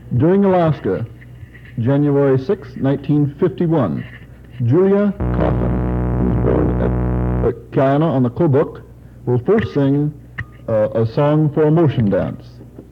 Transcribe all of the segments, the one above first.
During Alaska, January 6, 1951, Julia Coffin, who was born at Kiana on the Kobuk, will first sing a song for a motion dance.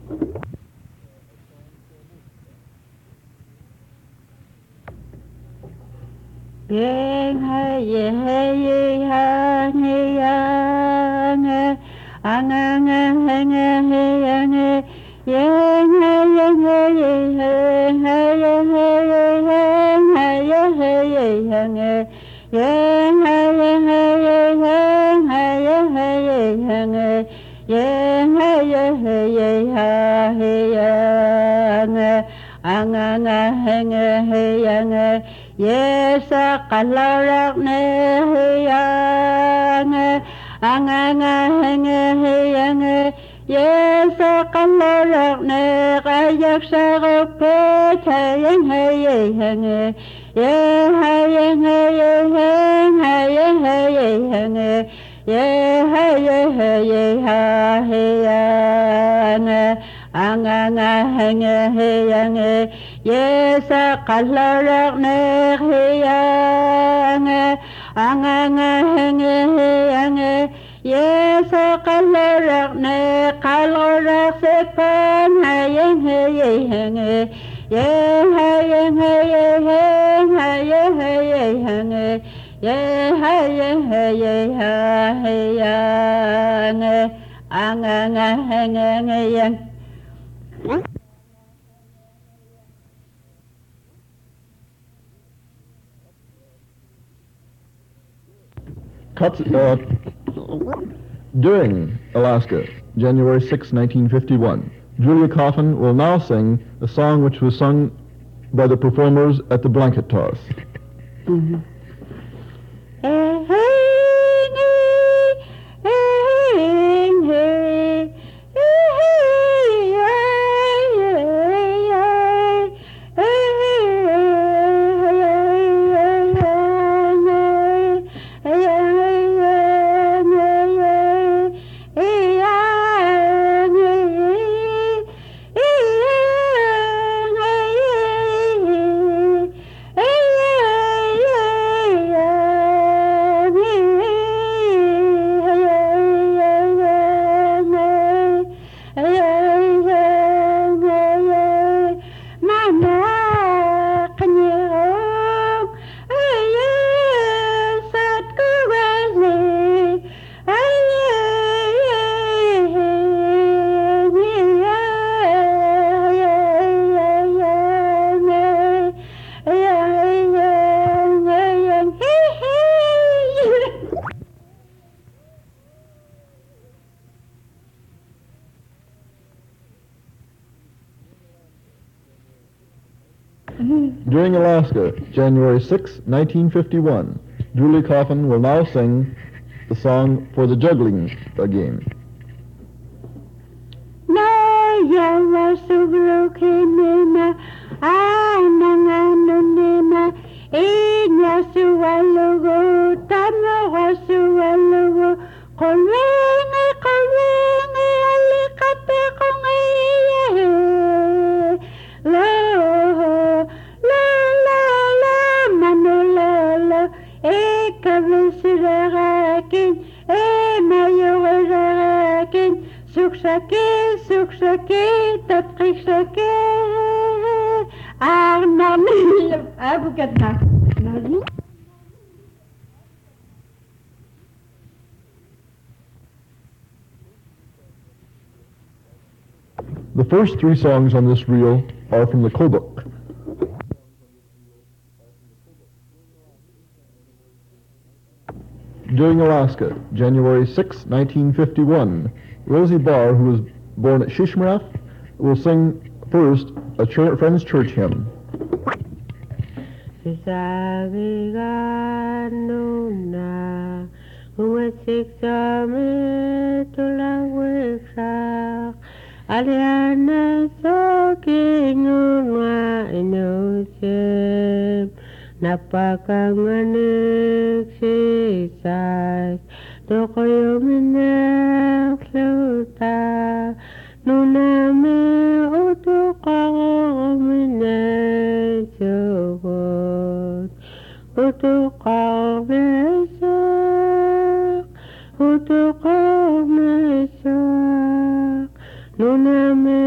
Yes, a kalarak ne yange, yange. Yes, a kalarak ne kayak sa kapit yange. Yes, a kalarak ne yange. Yes, a kalarak ne kalarak sepan yange. Cuts during Alaska, January 6, 1951. Julia Coffin will now sing a song which was sung by the performers at the blanket toss. Mm-hmm. During Alaska, January 6, 1951, Julie Coffin will now sing the song for the juggling game. The first three songs on this reel are from the Kobuk. During Alaska, January 6, 1951, Rosie Barr, who was born at Shishmaref, will sing first a Friends Church hymn. Aliana soking unwa inosem napakanganik sisay tokoyo minek luta nuname utukang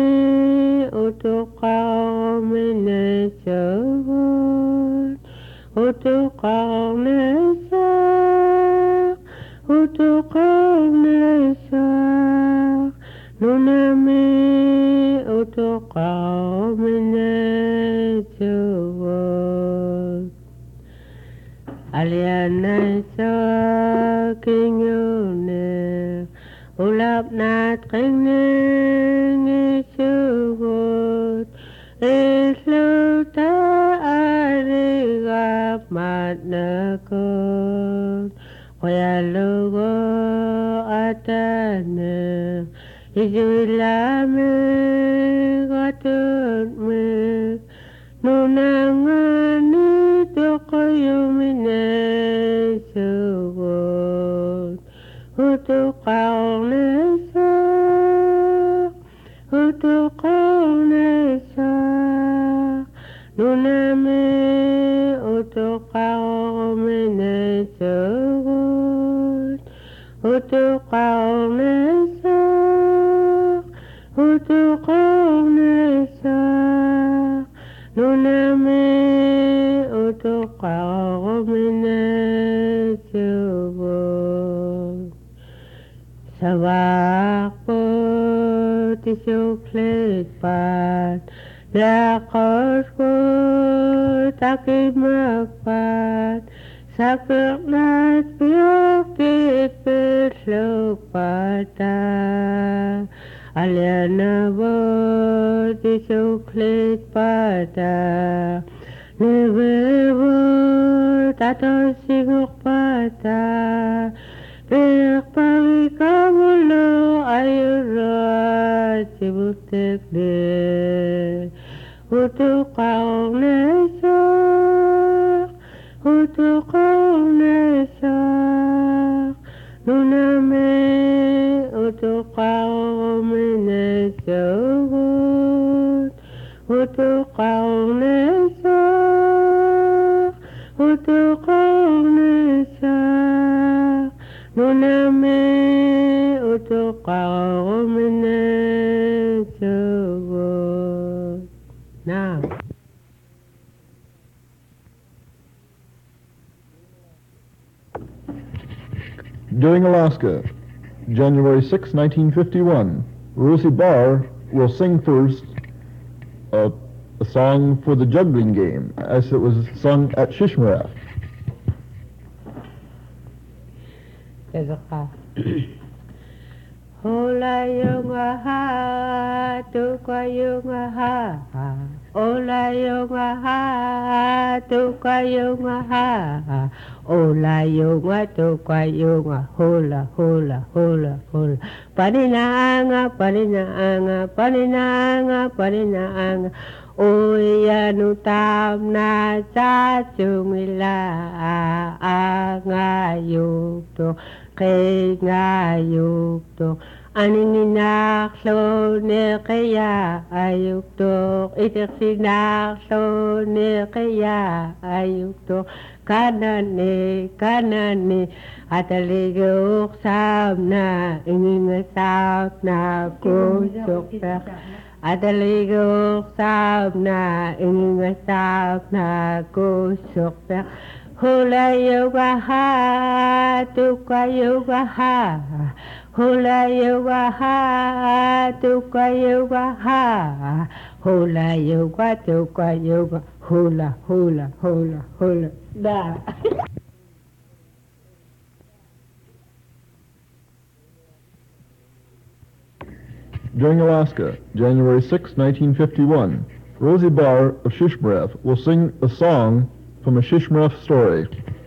utuqarminessugut utuqarnessaq utuqarnessaq nunami utuqarminessugut alianaissaq kinyune ulapnat qinningissugut isluta arigap matnakut qayalugo atane isulame gatutme nunangani tuqayuminessugut utuqarnessaq utuqarnessaq nunami utuqarminessugut utuqarnessaq utuqarnessaq nunami utuqarminessugut savaqput isuklikpat daqoskut akimakpat sakirnat piyoktik pitlukpata alianabut isuklikpata nibibut atosingukpata Pagpagikamulo ayurat sibutekde utuqarnessaq utuqarnessaq nunami utuqarminessugut utuqarnessaq utuqarnessaq nunami utuqarminessugut. Now. During Alaska, January 6, 1951, Rosie Barr will sing first a song for the juggling game, as it was sung at Shishmaref. Hola yunga ha, tukwa yunga ha. Hola yunga ha, tukwa yunga ha. Hola yunga, tukwa yunga, hula, hula, hula, hula. Paninaanga, paninaanga, paninaanga, paninaanga. Uyanu tam na sa chumila anga yukto kay nga yukto aninginaklo ne kaya ayukto itik sinaklo ne kaya ayukto kanane ataligok sam na ingingasap na kusok na Adaligok sab na ingasap na kusok na hula yoga ha tukwa yoga ha hula yoga ha tukwa yoga ha hula yoga tukwa yoga hula hula hula hula da. During Alaska, January 6, 1951, Rosie Barr of Shishmaref will sing a song from a Shishmaref story.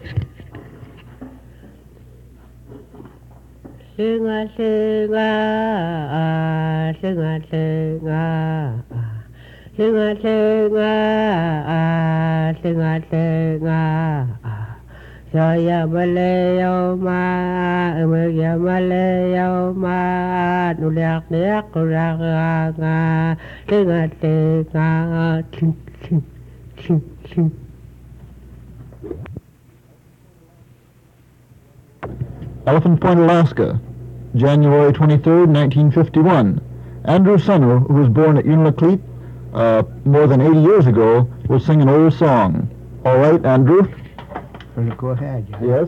Singa, singa, singa, singa, singa, singa, singa, singa. Saya Malayo ma, Ameria Malayo ma, nuliak niak kurak nga, tinga tinga, ting ting ting ting. Elephant Point, Alaska, January 23, 1951. Andrew Sunno, who was born at Unalakleet more than 80 years ago, will sing an old song. All right, Andrew? Well, go ahead. Yes.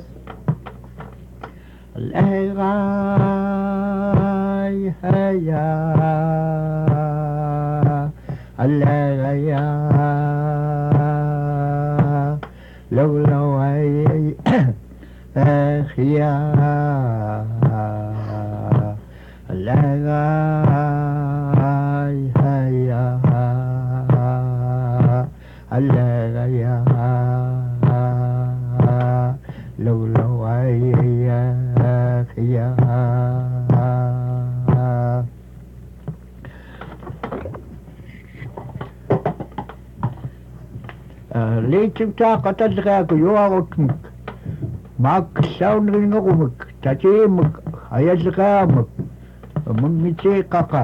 Liitsim taaqatalleqaaku yuarutmuk maaksaunringerumuk tatiimuk ayalleqaamuk mungitiiqaqa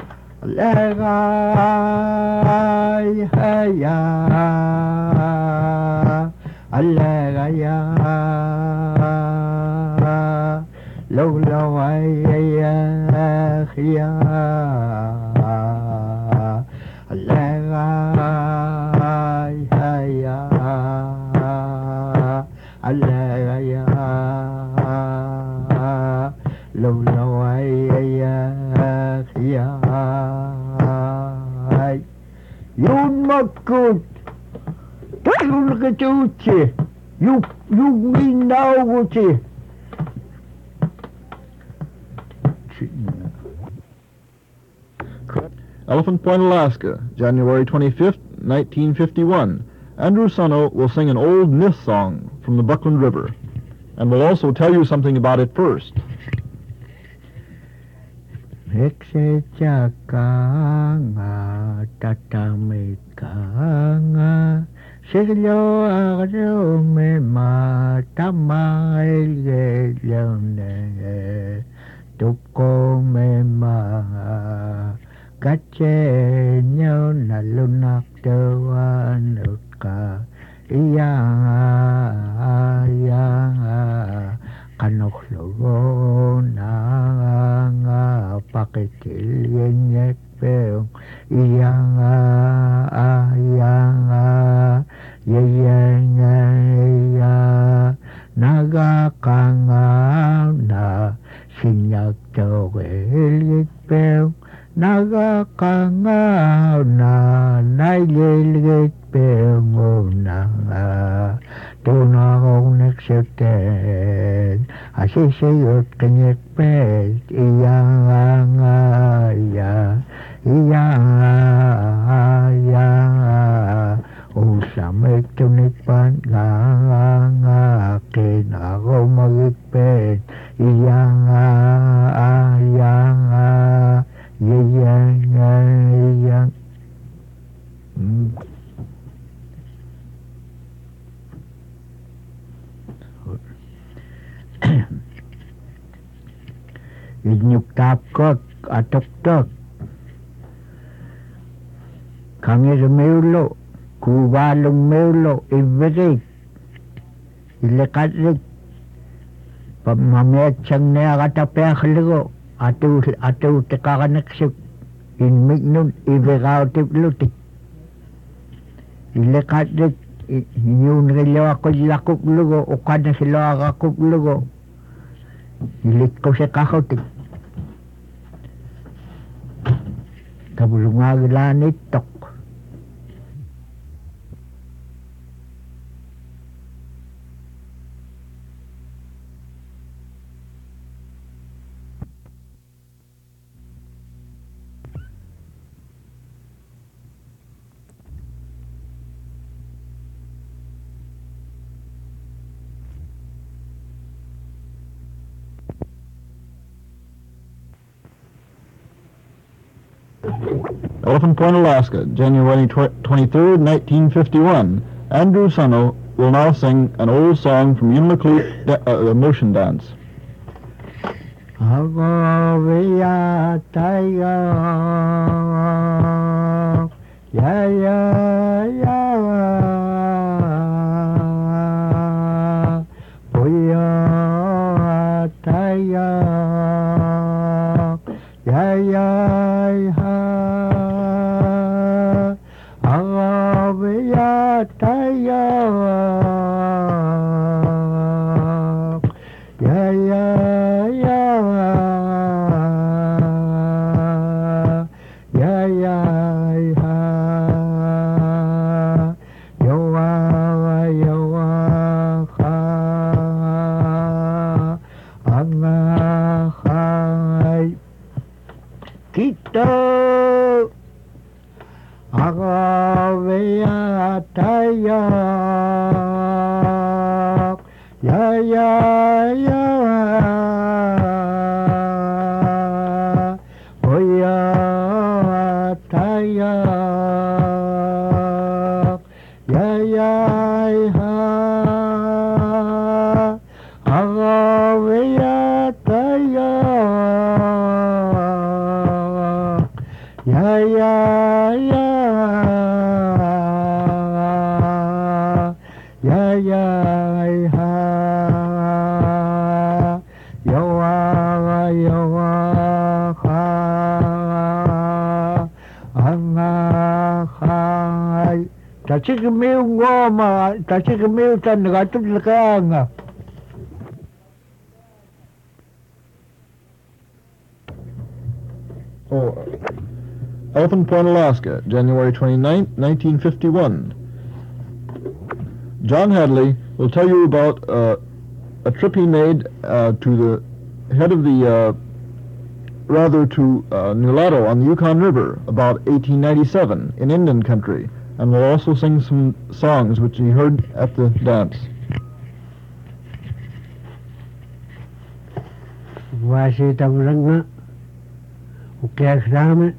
allagai haya allagaya lawlawaya khiya allagai haya allagaya lawlawaya khiya yun makut tayul ketuche you minawuche Elephant Point, Alaska, January 25th, 1951. Andrew Sunno will sing an old myth song from the Buckland River, and will also tell you something about it first. Hexechakanga tatamikanga siglo agrume matamailgelone tukomema kacenyo nalunak tewanutka iya kanoklogo na pakitilyenyek peong iya nagakanga na sinyak tawelgit peong nagakanga na naililgit peong na tunakong nagsuten asisiyot kanyek pet usamik tunikpan nga akin ako magigpet Inyuktapkot atoktok kangir meulo kubalong meulo iberik ilekatrik pamametsang na katapeakligo atu tekakanaksuk inmignun iberautiplutik ilekatrik yun rilo ako lakuplugo o kada sila akakuplugo ilit ko sa kakotik kabulungagilan itok Elephant Point, Alaska, January 23rd, 1951. Andrew Sunno will now sing an old song from Unalakleet motion dance. Agoviya taiga ya puya taiga ya Agavya tayak, ya ya ya, oya tayak, ya ya ha, agavya tayak, ya ya ya. Ya ya ha yawa yawa ha anga hai ta chi cái miêu ngô mà ta chi cái miêu tên gọi tức là cái ngà Oh, Elephant Point, Alaska, January 29th, 1951. John Hadley will tell you about a trip he made to the head of the, to Nulato on the Yukon River about 1897 in Indian country, and will also sing some songs which he heard at the dance. Wasi tamranga ukiakrame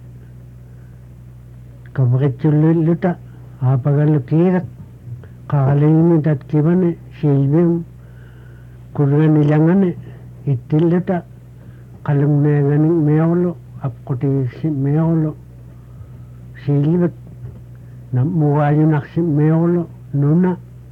kabritulluta apagalukirak kagalingni tatkibane silbim kurganilangane ittilluta kalumneegani meolo apkutisi meolo silibak namuwayunaksi meolo nuna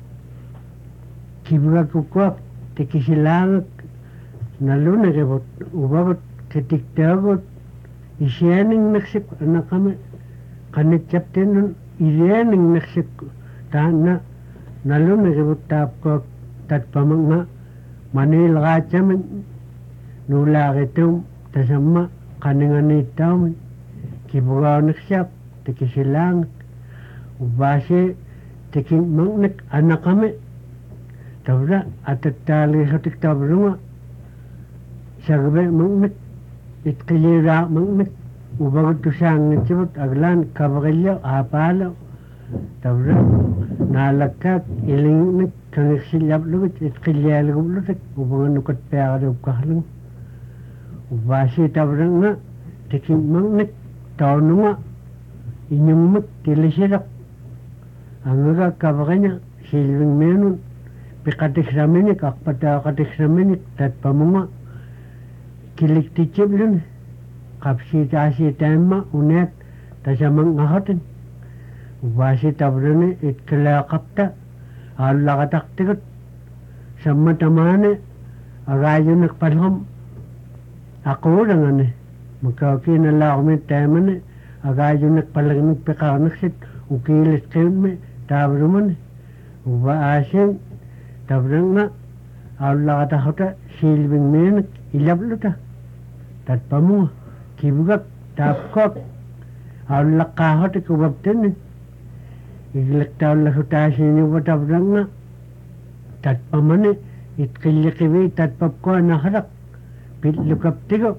kibgakukwak tikisilangak naluna kebot ubabot ketiktagot isyaning naksik anakame kanitchaptenun isyaning naksik taana naluna kebot tapkok tatpamanga manil gachamen nulagetum tasamma kaninganitaum kibugaw naksyap tikisilang ubase tiking mangnek anakame tabra atattali hatik tabrunga sagbe mangnek itkilira mangnek ubagut tusang ngitsibut aglan kabagilyo apalo tabra nalakak ilingnek kangisilap lugut itkilyaligub lutik ubanganukat peyagari ubkahlang ubasi tabranga tiking mangnek taununga inyumut tilisirak angaga kabaganya silving menun pikatikhraminik akpata katikhraminik tatpamunga kilik tichiblun kapsi tasi tema unet tasamang ngahatin ubasi tabrane itkala kapta alla kataktikot samma tamane agayunak palham ako langane magkakina lakumit temane agayunak palagnik pikanaksit ukilis kayunme tabrumane ubaasin tabranga alla katakota silving menak ilabluta tatpamunga kibugak tapkok alla kahota kubabtene iglakta alla hutasini watabranga tatpamane itkillikiwi tatpapko naharak pitlukaptigo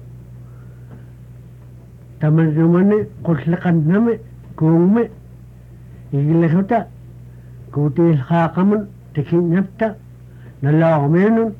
tamarumane kuslakanname kuungme iglahuta kutil hakamun tikinyapta nalaqmenun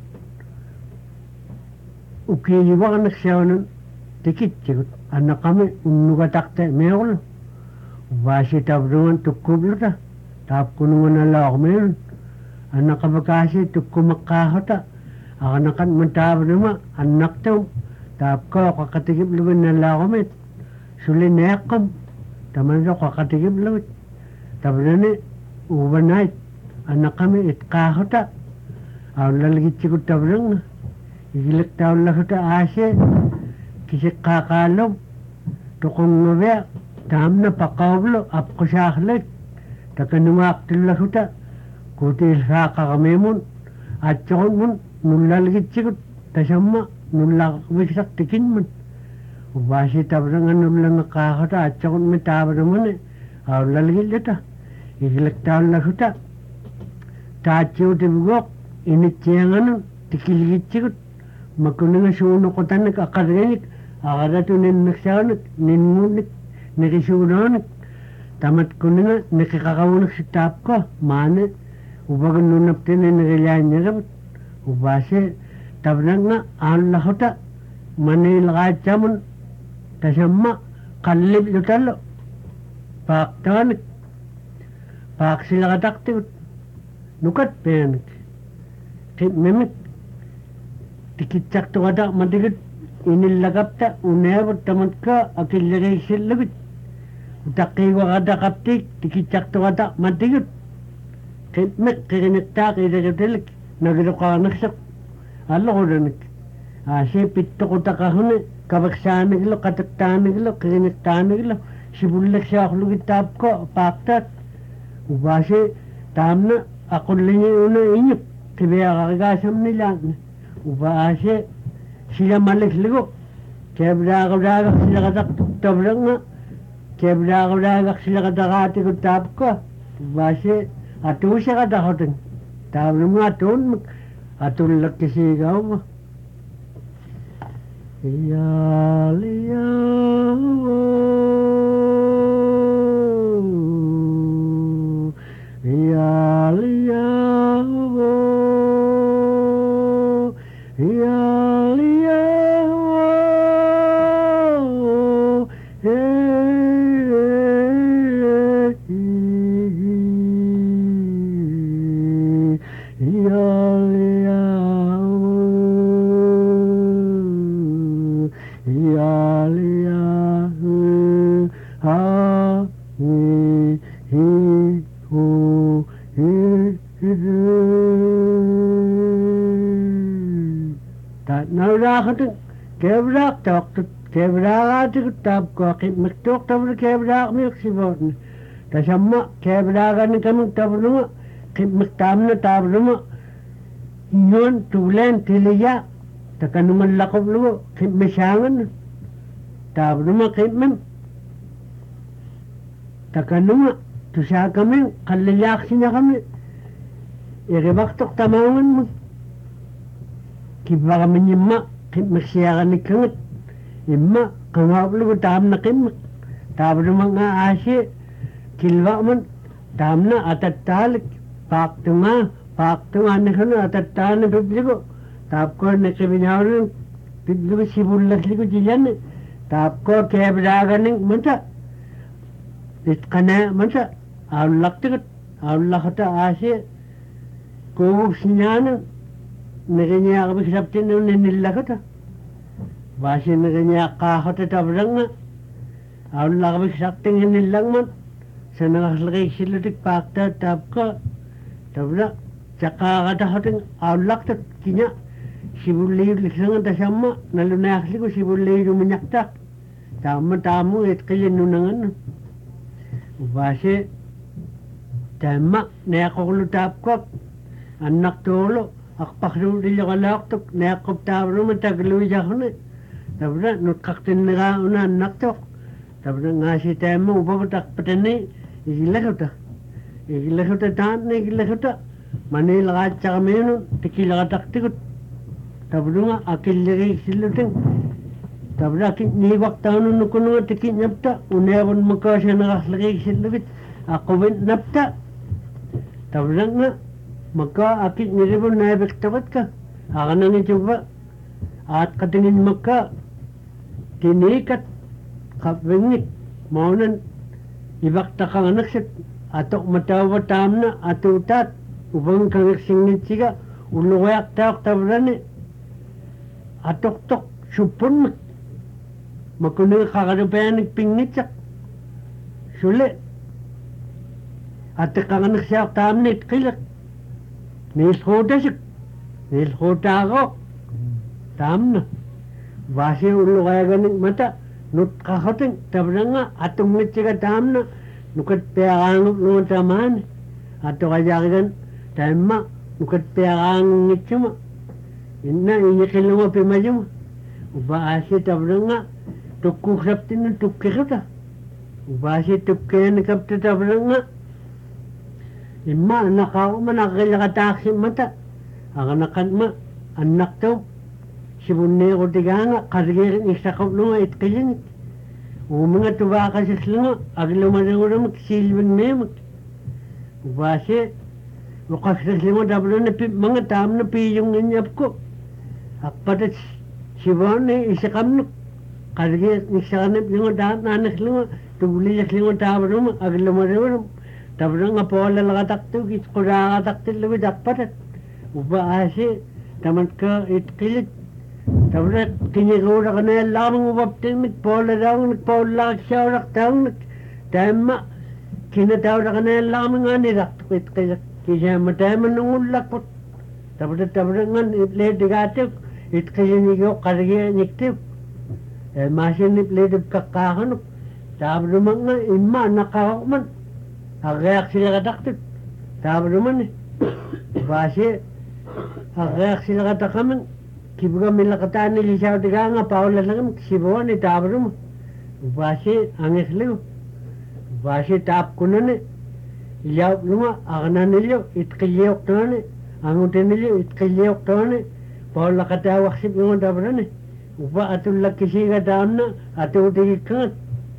ukiyiwaqnak siyawanun tikitchigut annaqame unnugatakte meoglu ubasi tabrungan tukkubluta taapkunungan nalaqmenun annaqabakasi tukkumaqqahota aqanakan mantabruma annaqtum taapko qaqatigiblugun nalaqamet suli neeqqam tamanso qaqatigiblugut tabrane ubanait annaqame itqahota awlalgitchigut tabranga igilak tawlahuta aase kisiqqaqaalum tuqunngavea taamna paqaavlu apqusaaqlek takanungaaqtullahuta kutilsaaqaqamemun atsoqunmun nullalgitchigut tasamma nullaqvisak tikinmun ubasi tabranga nullangaqaaqota atsoqunmi taabramane awlalgillata igilak tawlahuta taatchiutibugoq initchianganun tikilgitchigut makunanga tamat kunina nakikakawunak si tap ko mane ubagan nunap tinin nagalayan niya ubase tabnag nga ang lahota manilakad siya tasamma kallib lutalo paktanik pak sila kataktikot nukat peyanik kip memik tikitsak to kadak matikot inilagapta unebot tamat ka akilagay silagit utakiwa kadakaptik tikitsak to kadak matikot kip mek kikinikta kidagatilik nagilukanasak alokodanik asi pitto ko takahune kabaksaniglo kataktaniglo kikiniktaniglo sibulak siya akulugitap ko paktat ubase tamna akullingi una inyip kibaya kakagasam nila ubase sila malikligo kebrakabrakak sila kataktabrak nga kebrakabrakak sila katakati ko tap ko ubase atu siya katakotin tablo nga atun atulak kisigaw mo iyal iyal Nagdakatin, kebrak tok, kebrak atik tap ko, miktok tabla kebrak milk sibot ni. Tasamma kebrakan ni kami tabla mo, miktam na tabla mo. Yun tulen tiliya, takanuman lakop lugo, misangan. Tabla mo kimem. Takanuma, tusa kami, kaliyak siya kami. Iribaktok tamangan mo. Kiba kami nyima, magsiyaka ni kangat. Ima, kangaplo ko tam na kimak. Tabo naman nga asya, kilwa man, tam na atatalik. Pakto nga na kano, atatalik na pibliko. Tap ko na kabinaw rin, pibliko sibulat liko diyan. Tap ko kebraga ng manta. Itkana manta, awlak tikat, awlak ta asya. Kugog sinyanan. Naganya ka magsaptin nung ninilakot ha. Basi naganya kakot at abrang nga. Awan lang ka magsaptin nilang man. Sa nakaslagay silutik pakta tap ka. Tabla, tsaka katakotin awan laktat kinya. Sibulay liksangan tasama. Nalunakli ko sibulay lumanyaktak. Tama at kaya nunangan. Basi, tama, nayakulo tap ka. Anak tolo. Akpaklo dili kalaktok, nakop tabro matagluwi ako na. Tabra, nutkaktin na ka una naktok. Tabra, nga si temo, upapatak patani, ikilakota. Ikilakota taan na ikilakota. Manila ka tsaka mayroon, tikilakataktikot. Tabra nga, akilagay siluting. Tabra, niwak taon nung kuno nga tikinyapta, unewon magkasya nakaslagay silukit. Ako win napta. Tabra nga, maka akit niribon na ebektabat ka. Aka nang ituba. At katingin maka. Tinikat. Kapwingit. Maunan. Ibakta kang anaksit. Atok matawa tamna. Atutat. Ubang kang iksingit siga. Uluwayak tawak tabrani. Atok-tok. Supon mo. Makuning kakarupayan nagpingitsak. Suli. Atok kang anaksit tamna itkilak. Nilkhotasik. Nilkhota ako. Tamna. Basi ulo kaya ganing mata. Nut kakating. Tabra nga. Atong mitsika tamna. Nukat peyakangok nung tamaan. Ato kaya kan. Tama. Nukat peyakangok nitsuma. Inna inyakilunga pimayuma. Ubasi tabra nga. Tukkukraptin ng tukkikita. Ubasi tukkayan kapta tabra nga. Ima, anak ako man, nakakilakataksi mata. Ang anakan ma, anak daw. Sibunay ko tiga nga, karigirin isa ko nung itkilin. Mga tuwa ka sa slunga, aglumadang silbing memak. Ubase, wakas sa slunga dablo na mga tam na piyong inyap ko. Akpatat siwan na isa kamnuk. Kargi nisakanip slunga daan na anak slunga, tuguli sa slunga dablo aglumadang dablo nga pola lakatakto, kura kataktil lawid akpatat. Ubase, tamat ka itkilit. Tapos kinigura ka na lamang ubapting nagpola daw, nagpola siya daw, tama, kinatawra ka na lamang nga niraktukit kaya kaya matama nung ulakot. Tapos nga itledigatik, kaya niyo karya niktik. Masin itledib kakakanok. Tapos naman nga ima nakakakuman. Agayak sila kataktik. Tapos naman base, agayak sila katakaman. Kibuga milakataan ni Lisaw tiga nga paula lang sibuan ni tabrum. Basi angis liu. Basi tap kuno ni. Ilaw luma agana nilyo itkiliyok to ni. Angutin nilyo itkiliyok to ni. Paula katawak sip yung tabrum ni. Upa atul kisi ka daam na atul tigikat.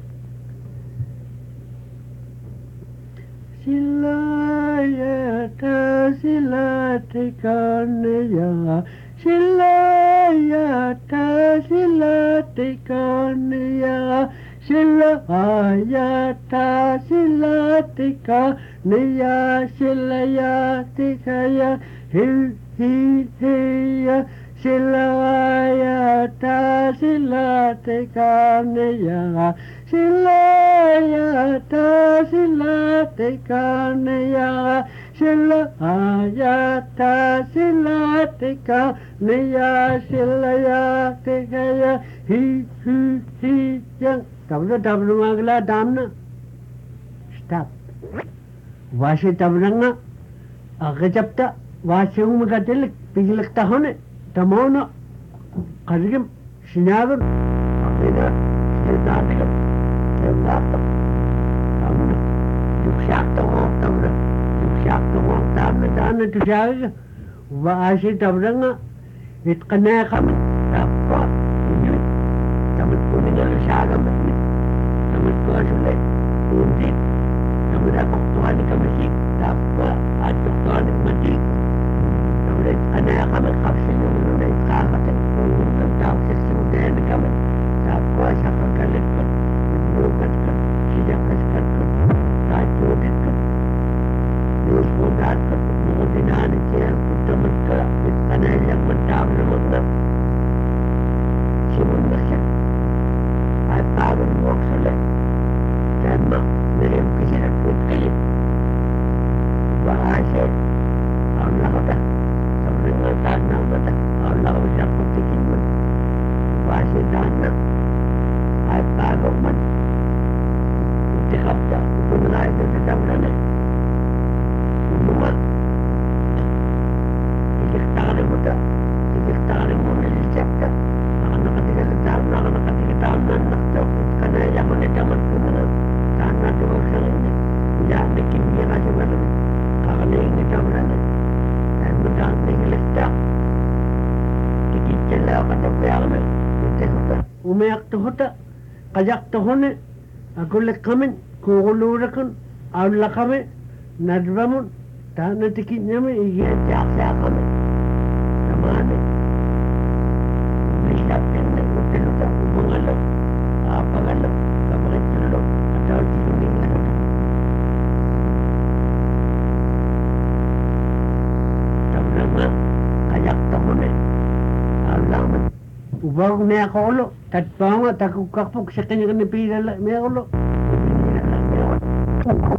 Silaya ta silatikan ya. Silaya ta silatikan ya. Silaya ta silatikan ya. Silaya tikaya hi ya. Silaya ta silatikan ya. Silaya ta silatikan ya. Silaya ta silatikan ya. Silaya tikaya hi yang tablo magla damna. Stop. Wasi tablo nga agajapta wasi umagatilik pigilak tahone tamono karigim sinagun apina sinatigat sinatap tamna yuksakta mo tamna yuksakta mo tamna tusyaga wasi tablo nga itkana kami tapwa inyut tamat ko nila syaga matmit tamat ko asulay undit tamat ako tuhan kami sik tapwa at tuhan matik tamat kana kami kapsin yung nunay kakatin kung tawag sa sudan kami tapwa sa kagalit ko bukat ko siyakas ko tajudit ko Diyos mo dahil ko mga dinanin siya kung tamat ka itkana yung matawag na mga simun na siya ay pagod mo sila tama nilem kasi nagput kayo bahasa ang lakota sa mga tanang mata ang lakota sa putikin mo bahasa tanang ay pagod man itikap ka kung nga ito sa tawlan mga itiktakan mo ta itiktakan mo nalisak ka nakatigataan na nakto kana yaman ito man ko na tanah doa sa ini ya nakimya na siya man kakaling ito man ay madaming listak kikitila ka na kaya na umayak to hota kayak to hone agulik kami kukulurakan awla kami nadramon tanah tikitnya may igyatyak siya kami namani Lapin na utilog ako mangalaw, pangalaw, kapakit tulog, at tawag tilungin na ito. Tawag nga, kayak tamo na alaman. Ubawag na ako ulo, tatpa nga, takukakpok sa kanya kanipila, may ulo. Hindi na lang, may ulo.